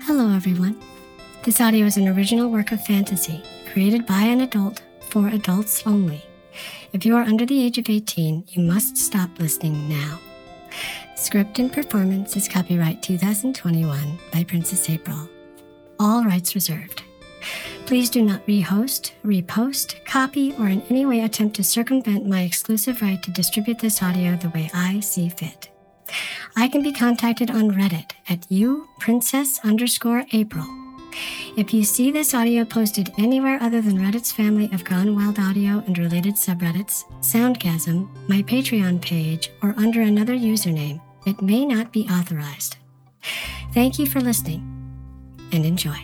Hello, everyone. This audio is an original work of fantasy, created by an adult for adults only. If you are under the age of 18, you must stop listening now. Script and performance is copyright 2021 by Princess April. All rights reserved. Please do not rehost, repost, copy, or in any way attempt to circumvent my exclusive right to distribute this audio the way I see fit. I can be contacted on Reddit at uprincess_April. If you see this audio posted anywhere other than Reddit's family of Gone Wild Audio and related subreddits, Soundgasm, my Patreon page, or under another username, it may not be authorized. Thank you for listening, and enjoy.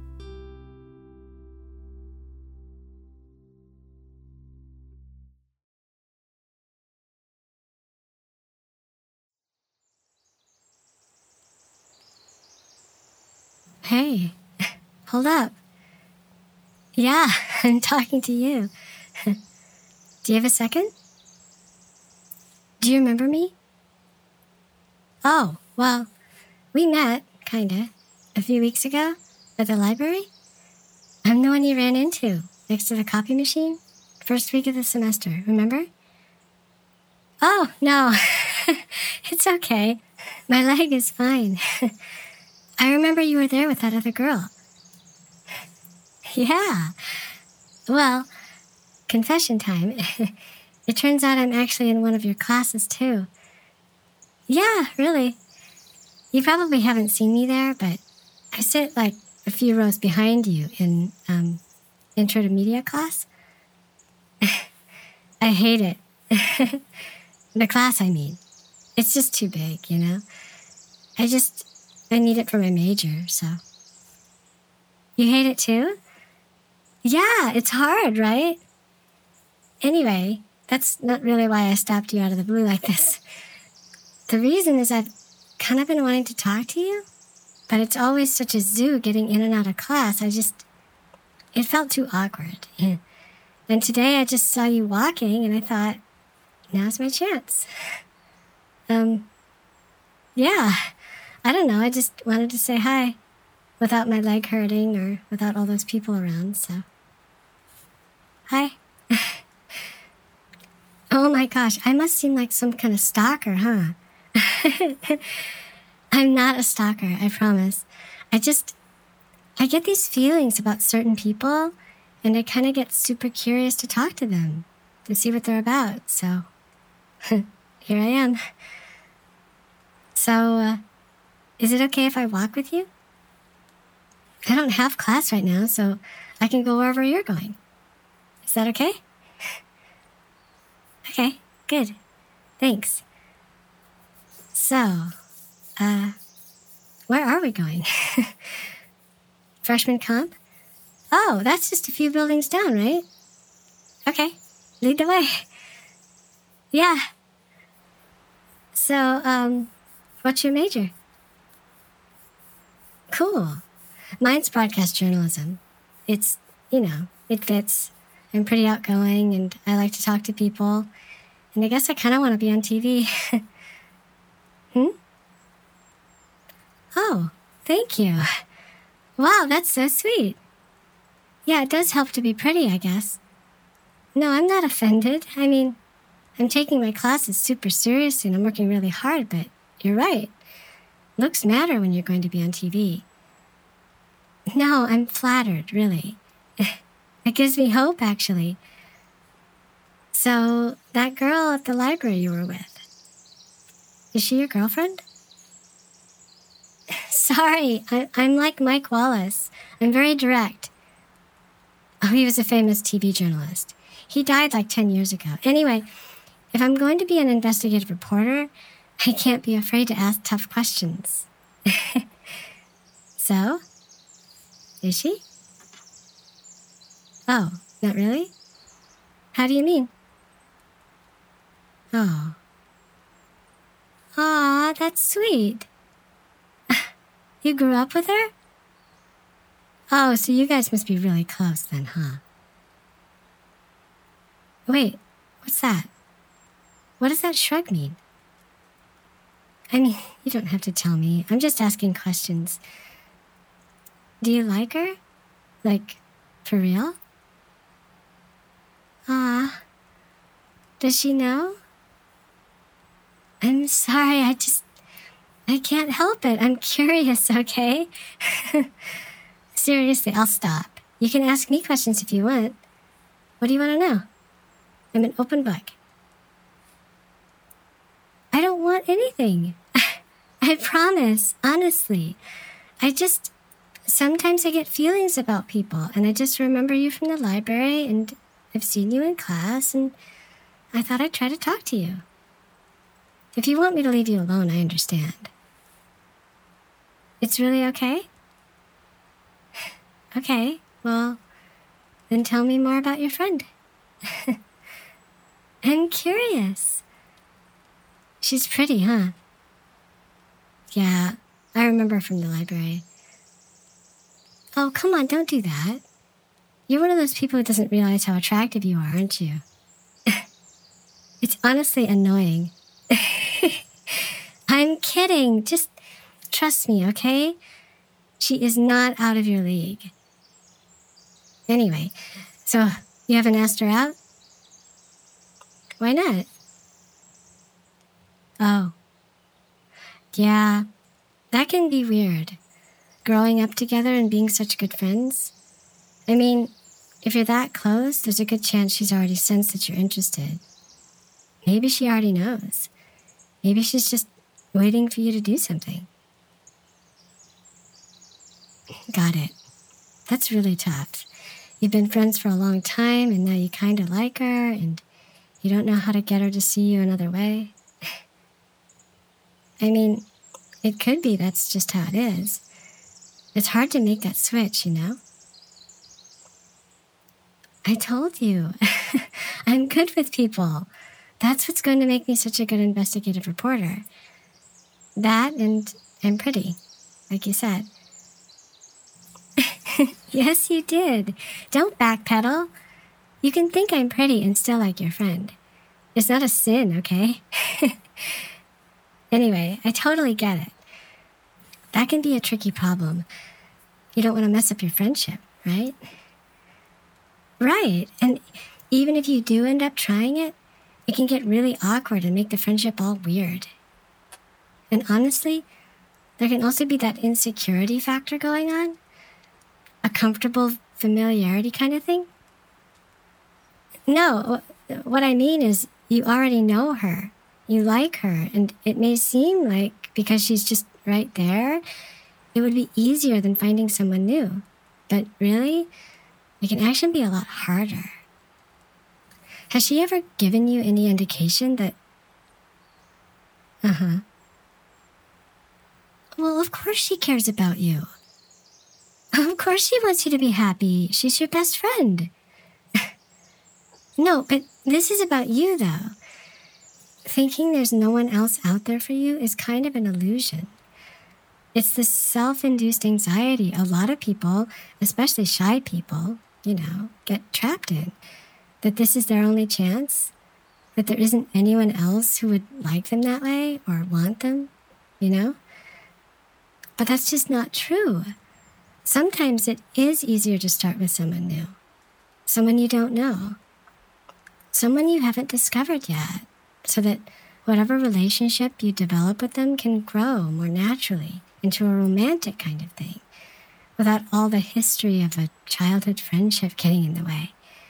Hey, hold up. Yeah, I'm talking to you. Do you have a second? Do you remember me? Oh, well, we met, kinda, a few weeks ago at the library. I'm the one you ran into next to the copy machine, first week of the semester, remember? Oh, no, it's okay. My leg is fine. I remember you were there with that other girl. Yeah. Well, confession time. It turns out I'm actually in one of your classes, too. Yeah, really. You probably haven't seen me there, but I sit like a few rows behind you in Intro to Media class. I hate it. The class, I mean. It's just too big, you know? I need it for my major, so. You hate it too? Yeah, it's hard, right? Anyway, that's not really why I stopped you out of the blue like this. The reason is I've kind of been wanting to talk to you, but it's always such a zoo getting in and out of class. It felt too awkward. And today I just saw you walking and I thought, now's my chance. Yeah, I don't know. I just wanted to say hi without my leg hurting or without all those people around, so. Hi. Oh my gosh, I must seem like some kind of stalker, huh? I'm not a stalker, I promise. I get these feelings about certain people, and I kind of get super curious to talk to them, to see what they're about, so here I am. So, is it okay if I walk with you? I don't have class right now, so I can go wherever you're going. Is that okay? Okay, good. Thanks. So, where are we going? Freshman comp? Oh, that's just a few buildings down, right? Okay, lead the way. Yeah. So, what's your major? Cool. Mine's broadcast journalism. It fits. I'm pretty outgoing and I like to talk to people. And I guess I kind of want to be on TV. Oh, thank you. Wow, that's so sweet. Yeah, it does help to be pretty, I guess. No, I'm not offended. I mean, I'm taking my classes super seriously and I'm working really hard, but you're right. Looks matter when you're going to be on TV. No, I'm flattered, really. It gives me hope, actually. So, that girl at the library you were with, is she your girlfriend? Sorry, I'm like Mike Wallace. I'm very direct. Oh, he was a famous TV journalist. He died like 10 years ago. Anyway, if I'm going to be an investigative reporter, I can't be afraid to ask tough questions. So? Is she? Oh, not really? How do you mean? Oh. Aw, that's sweet. You grew up with her? Oh, so you guys must be really close then, huh? Wait, what's that? What does that shrug mean? I mean, you don't have to tell me. I'm just asking questions. Do you like her? Like, for real? Ah, does she know? I'm sorry, I can't help it. I'm curious, okay? Seriously, I'll stop. You can ask me questions if you want. What do you want to know? I'm an open book. I don't want anything. I promise, honestly. Sometimes I get feelings about people, and I just remember you from the library, and I've seen you in class, and I thought I'd try to talk to you. If you want me to leave you alone, I understand. It's really okay? Okay, well, then tell me more about your friend. I'm curious. She's pretty, huh? Yeah, I remember from the library. Oh, come on, don't do that. You're one of those people who doesn't realize how attractive you are, aren't you? It's honestly annoying. I'm kidding. Just trust me, okay? She is not out of your league. Anyway, so you haven't asked her out? Why not? Oh. Yeah, that can be weird. Growing up together and being such good friends. I mean, if you're that close, there's a good chance she's already sensed that you're interested. Maybe she already knows. Maybe she's just waiting for you to do something. Got it. That's really tough. You've been friends for a long time, and now you kind of like her, and you don't know how to get her to see you another way. I mean, it could be that's just how it is. It's hard to make that switch, you know? I told you. I'm good with people. That's what's going to make me such a good investigative reporter. That, and I'm pretty, like you said. Yes, you did. Don't backpedal. You can think I'm pretty and still like your friend. It's not a sin, okay? Anyway, I totally get it. That can be a tricky problem. You don't want to mess up your friendship, right? Right, and even if you do end up trying it, it can get really awkward and make the friendship all weird. And honestly, there can also be that insecurity factor going on. A comfortable familiarity kind of thing. No, what I mean is you already know her. You like her, and it may seem like because she's just right there, it would be easier than finding someone new. But really, it can actually be a lot harder. Has she ever given you any indication that... Well, of course she cares about you. Of course she wants you to be happy. She's your best friend. No, but this is about you, though. Thinking there's no one else out there for you is kind of an illusion. It's this self-induced anxiety a lot of people, especially shy people, get trapped in. That this is their only chance. That there isn't anyone else who would like them that way or want them, But that's just not true. Sometimes it is easier to start with someone new. Someone you don't know. Someone you haven't discovered yet. So that whatever relationship you develop with them can grow more naturally into a romantic kind of thing, without all the history of a childhood friendship getting in the way.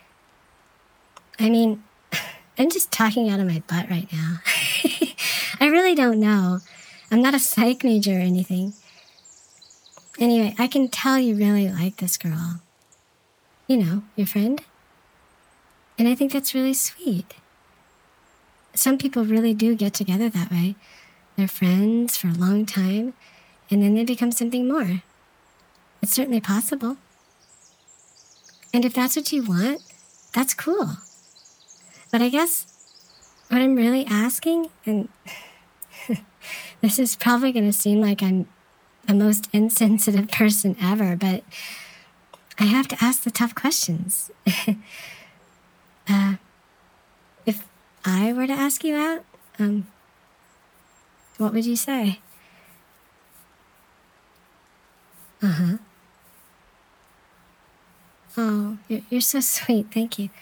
I mean, I'm just talking out of my butt right now. I really don't know. I'm not a psych major or anything. Anyway, I can tell you really like this girl. Your friend. And I think that's really sweet. Some people really do get together that way. They're friends for a long time, and then they become something more. It's certainly possible. And if that's what you want, that's cool. But I guess what I'm really asking, and this is probably going to seem like I'm the most insensitive person ever, but I have to ask the tough questions. If I were to ask you out, what would you say? Oh, you're so sweet. Thank you.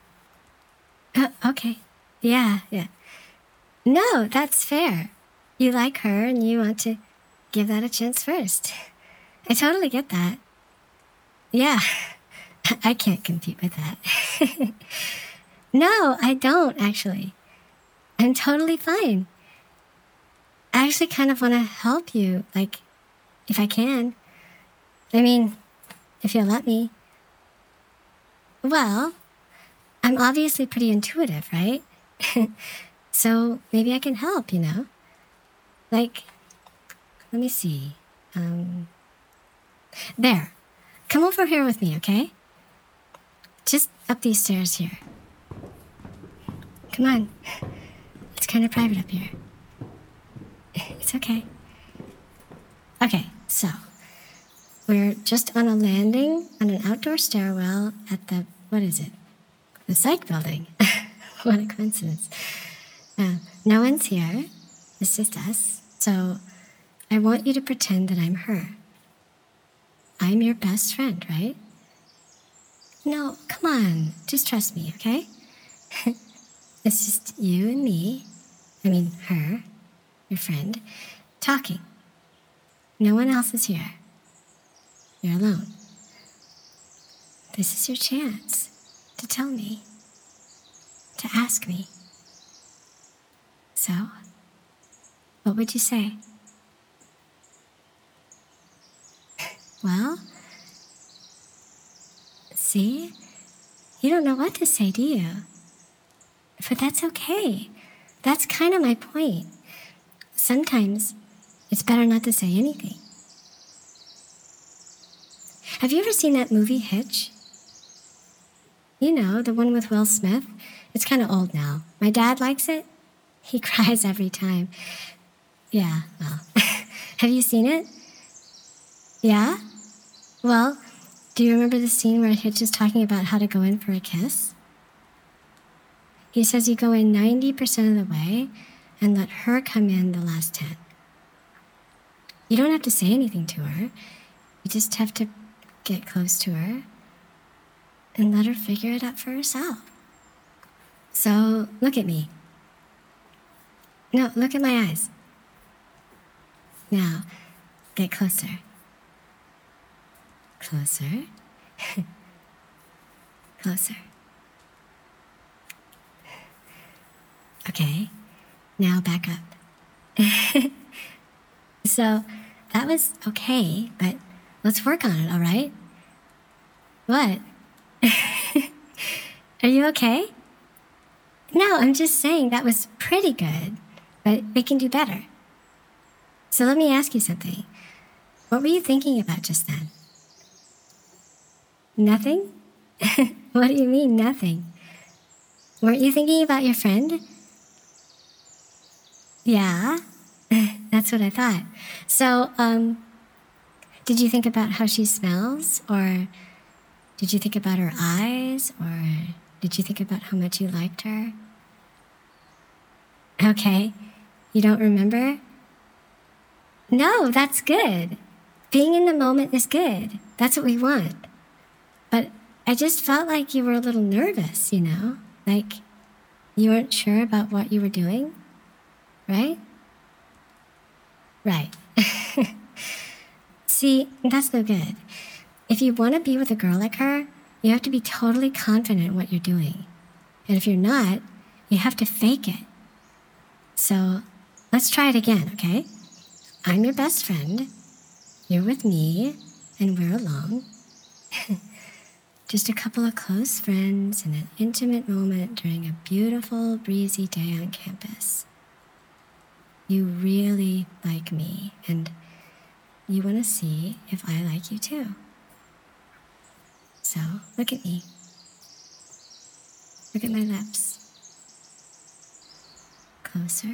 Okay. Yeah, yeah. No, that's fair. You like her and you want to give that a chance first. I totally get that. Yeah, I can't compete with that. No, I don't, actually. I'm totally fine. I actually kind of want to help you, like, if I can. I mean, if you'll let me. Well, I'm obviously pretty intuitive, right? So maybe I can help, you know? Like, let me see. There. Come over here with me, okay? Just up these stairs here. Come on. It's kind of private up here. It's okay. Okay, so we're just on a landing on an outdoor stairwell at the, what is it? The psych building. What a coincidence. No one's here. It's just us. So I want you to pretend that I'm her. I'm your best friend, right? No, come on. Just trust me, okay? It's just you and me. I mean, her, your friend, talking. No one else is here. You're alone. This is your chance to tell me, to ask me. So, what would you say? Well, see? You don't know what to say, do you? But that's okay. That's kind of my point. Sometimes it's better not to say anything. Have you ever seen that movie Hitch? You know, the one with Will Smith? It's kind of old now. My dad likes it. He cries every time. Yeah, well. Have you seen it? Yeah? Well, do you remember the scene where Hitch is talking about how to go in for a kiss? He says you go in 90% of the way and let her come in the last 10. You don't have to say anything to her. You just have to get close to her and let her figure it out for herself. So, look at me. No, look at my eyes. Now, get closer. Closer. Closer. Okay, now back up. So, that was okay, but let's work on it, all right? What? Are you okay? No, I'm just saying that was pretty good, but we can do better. So let me ask you something. What were you thinking about just then? Nothing? What do you mean, nothing? Weren't you thinking about your friend? Yeah, that's what I thought. So, did you think about how she smells? Or did you think about her eyes? Or did you think about how much you liked her? Okay, you don't remember? No, that's good. Being in the moment is good. That's what we want. But I just felt like you were a little nervous, you know? Like you weren't sure about what you were doing, right? Right. See, that's no good. If you want to be with a girl like her, you have to be totally confident in what you're doing. And if you're not, you have to fake it. So let's try it again, okay? I'm your best friend. You're with me, and we're alone. Just a couple of close friends in an intimate moment during a beautiful, breezy day on campus. You really like me, and you want to see if I like you too. So, look at me. Look at my lips. Closer.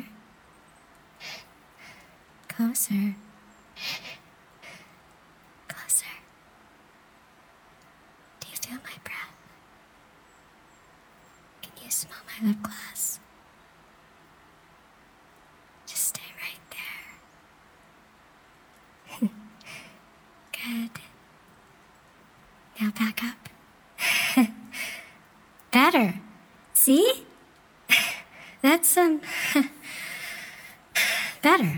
Closer. Closer. Do you feel my breath? Can you smell my lip gloss? Just stay right there. Good. Now back up. Better. See? That's, better.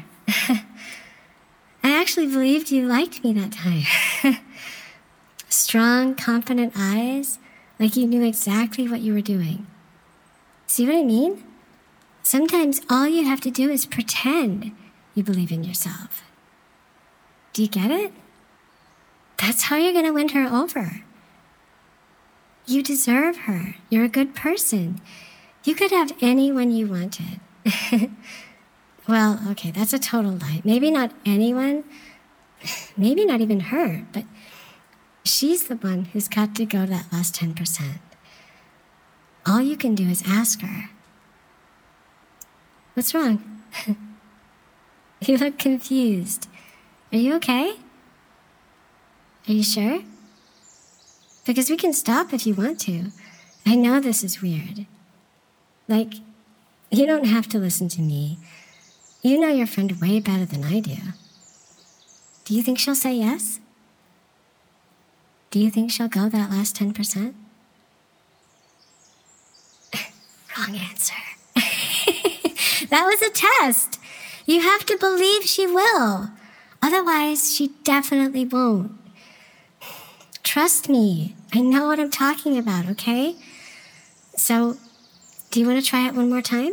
I actually believed you liked me that time. Strong, confident eyes, like you knew exactly what you were doing. See what I mean? Sometimes all you have to do is pretend you believe in yourself. Do you get it? That's how you're gonna win her over. You deserve her. You're a good person. You could have anyone you wanted. Well, okay, that's a total lie. Maybe not anyone, maybe not even her, but she's the one who's got to go to that last 10%. All you can do is ask her. What's wrong? You look confused. Are you okay? Are you sure? Because we can stop if you want to. I know this is weird. Like, you don't have to listen to me. You know your friend way better than I do. Do you think she'll say yes? Do you think she'll go that last 10%? Wrong answer. That was a test. You have to believe she will. Otherwise, she definitely won't. Trust me. I know what I'm talking about, okay? So, do you want to try it one more time?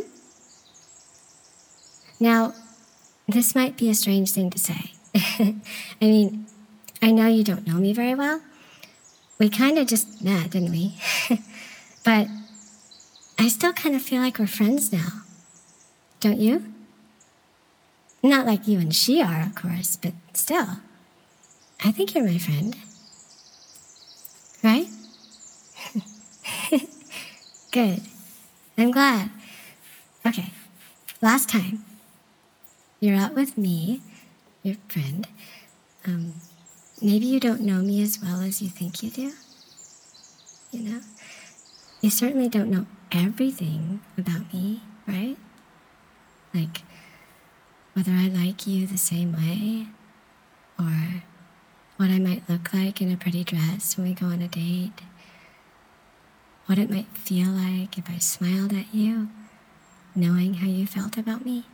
Now, this might be a strange thing to say. I mean, I know you don't know me very well. We kind of just met, didn't we? But I still kind of feel like we're friends now. Don't you? Not like you and she are, of course, but still. I think you're my friend. Right? Good. I'm glad. Okay, last time. You're out with me, your friend. Maybe you don't know me as well as you think you do. You know? You certainly don't know everything about me, right? Like, whether I like you the same way, or what I might look like in a pretty dress when we go on a date, what it might feel like if I smiled at you, knowing how you felt about me,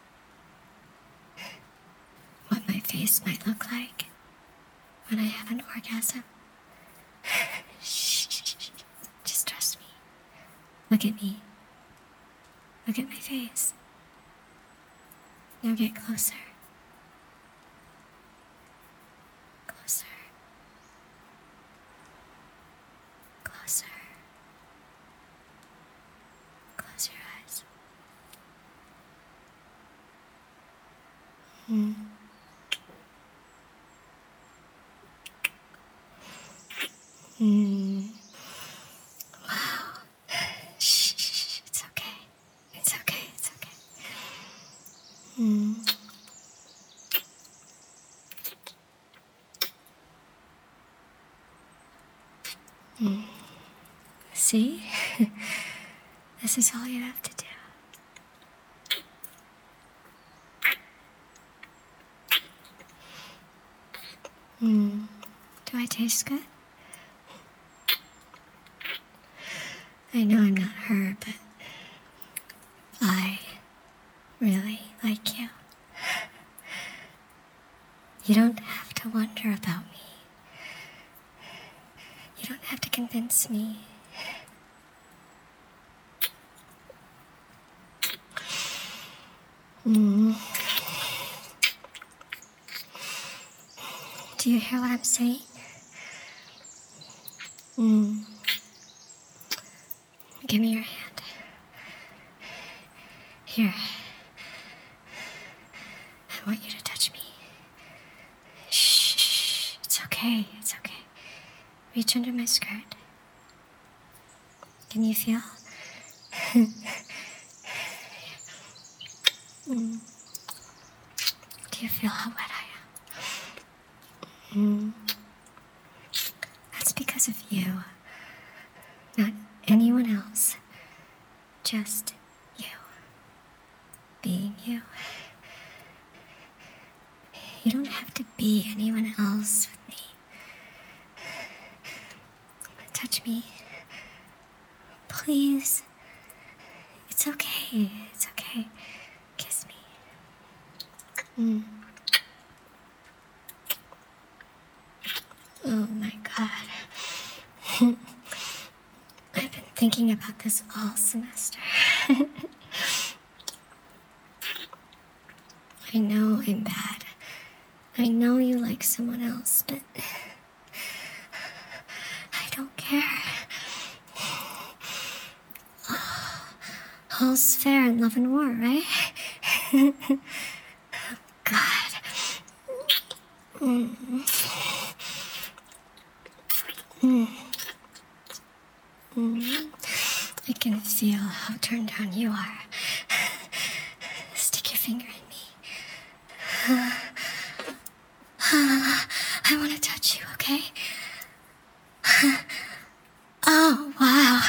what my face might look like when I have an orgasm. Shh, just trust me. Look at me. Look at my face. Now get closer. Closer. Closer. Close your eyes. Wow. Shh, it's okay. It's okay, it's okay. See? This is all you have to do. Do I taste good? I know I'm not her, but I really like you. You don't have to wonder about me. You don't have to convince me. Do you hear what I'm saying? Give me your hand. Here. I want you to touch me. Shh. It's okay. It's okay. Reach under my skirt. Can you feel? Do you feel how wet I am? That's because of you. Not anyone else. Just you. Being you. You don't have to be anyone else with me. Touch me. please. It's okay. It's okay. Kiss me. Oh my God. I've been thinking about this all semester. I know I'm bad. I know you like someone else, but I don't care. All's fair in love and war, right? God. I can feel how turned on you are. Stick your finger in me. I want to touch you, okay? Oh, wow.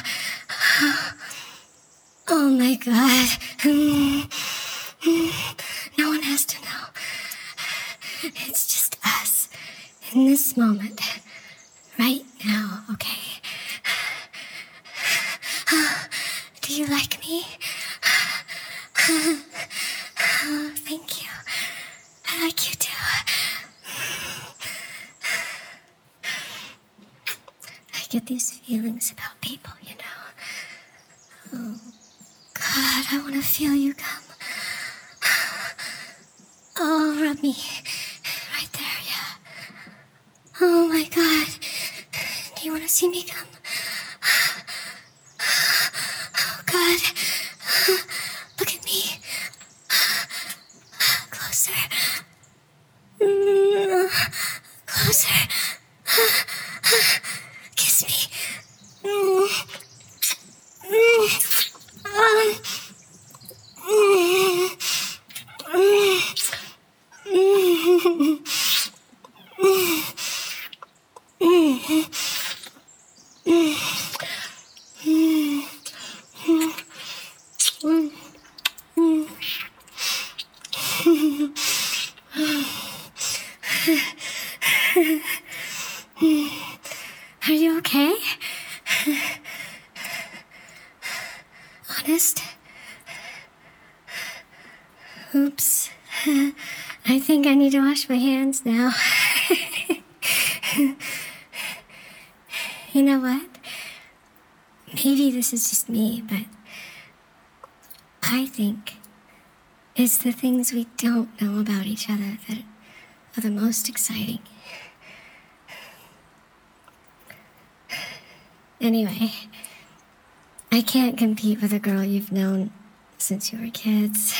Oh my God. No one has to know. It's just us in this moment, right now, okay? Do you like me? Oh, thank you. I like you too. I get these feelings about people, you know. Oh, God, I want to feel you come. Oh, rub me. Right there, yeah. Oh, my God. Do you want to see me come? Oh, God. Look at me. Closer. Closer. Kiss me. Are you okay? Honest? Oops. I think I need to wash my hands now. You know what? Maybe this is just me, but I think it's the things we don't know about each other that are the most exciting. Anyway, I can't compete with a girl you've known since you were kids.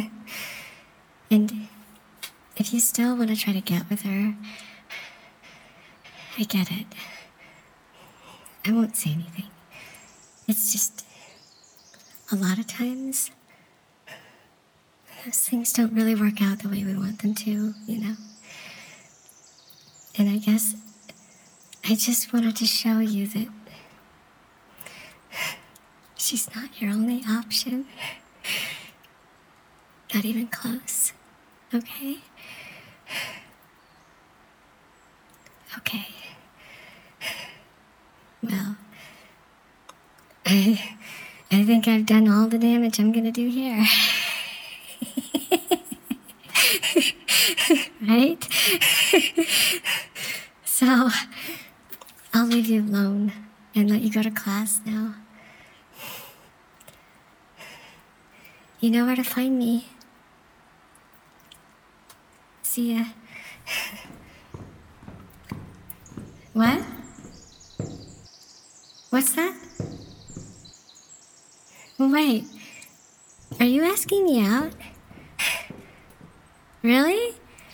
And if you still want to try to get with her, I get it. I won't say anything. It's just, a lot of times, those things don't really work out the way we want them to, you know? And I guess I just wanted to show you that she's not your only option. Not even close. Okay? Okay. Well, I think I've done all the damage I'm gonna do here. Right? So, I'll leave you alone and let you go to class now. You know where to find me. See ya. What? What's that? Wait, are you asking me out? Really?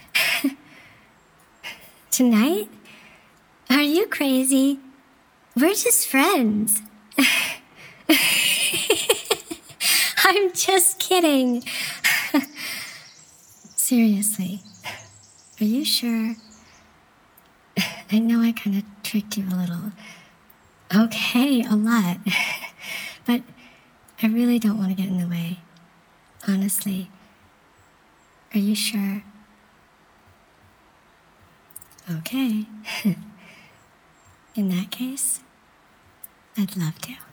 Tonight? Are you crazy? We're just friends. I'm just kidding. Seriously, are you sure? I know I kind of tricked you a little. Okay, a lot. But I really don't want to get in the way. Honestly. Are you sure? Okay. In that case, I'd love to.